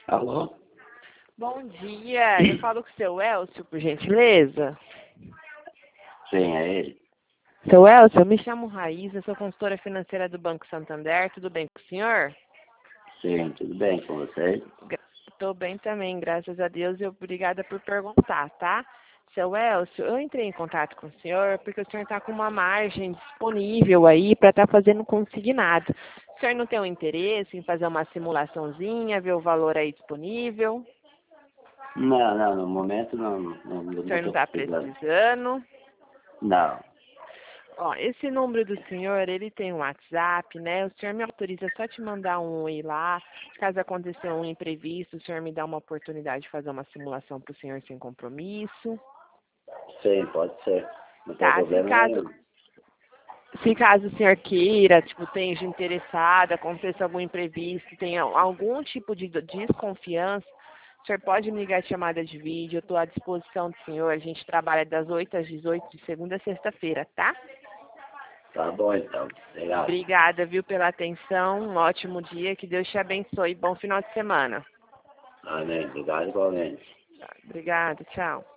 Alô? Bom dia, eu falo com o seu Elcio, por gentileza. Sim, é ele. Seu Elcio, eu me chamo Raíssa, sou consultora financeira do Banco Santander, tudo bem com o senhor? Sim, tudo bem com você? Estou bem também, graças a Deus, e obrigada por perguntar, tá? Seu Elcio, eu entrei em contato com o senhor porque o senhor está com uma margem disponível aí para estar fazendo consignado. O senhor não tem um interesse em fazer uma simulaçãozinha, ver o valor aí disponível? Não, no momento não O senhor não estou está precisando. precisando? Não, Ó, esse número do senhor, ele tem um WhatsApp, né? O senhor me autoriza só te mandar um oi lá. Caso aconteça um imprevisto, o senhor me dá uma oportunidade de fazer uma simulação para o senhor sem compromisso. sim, pode ser. Não tem Tá? Se problema caso, nenhum. se caso o senhor queira, tipo, esteja interessado, aconteça algum imprevisto, tenha algum tipo de desconfiança, o senhor pode me ligar de chamada de vídeo, eu estou à disposição do senhor. A gente trabalha das 8 às 18 de segunda a sexta-feira, tá? Tá bom então. Obrigado. Obrigada, viu, pela atenção. Um ótimo dia. Que Deus te abençoe. Bom final de semana. Amém. Obrigado igualmente. Obrigada. Tchau.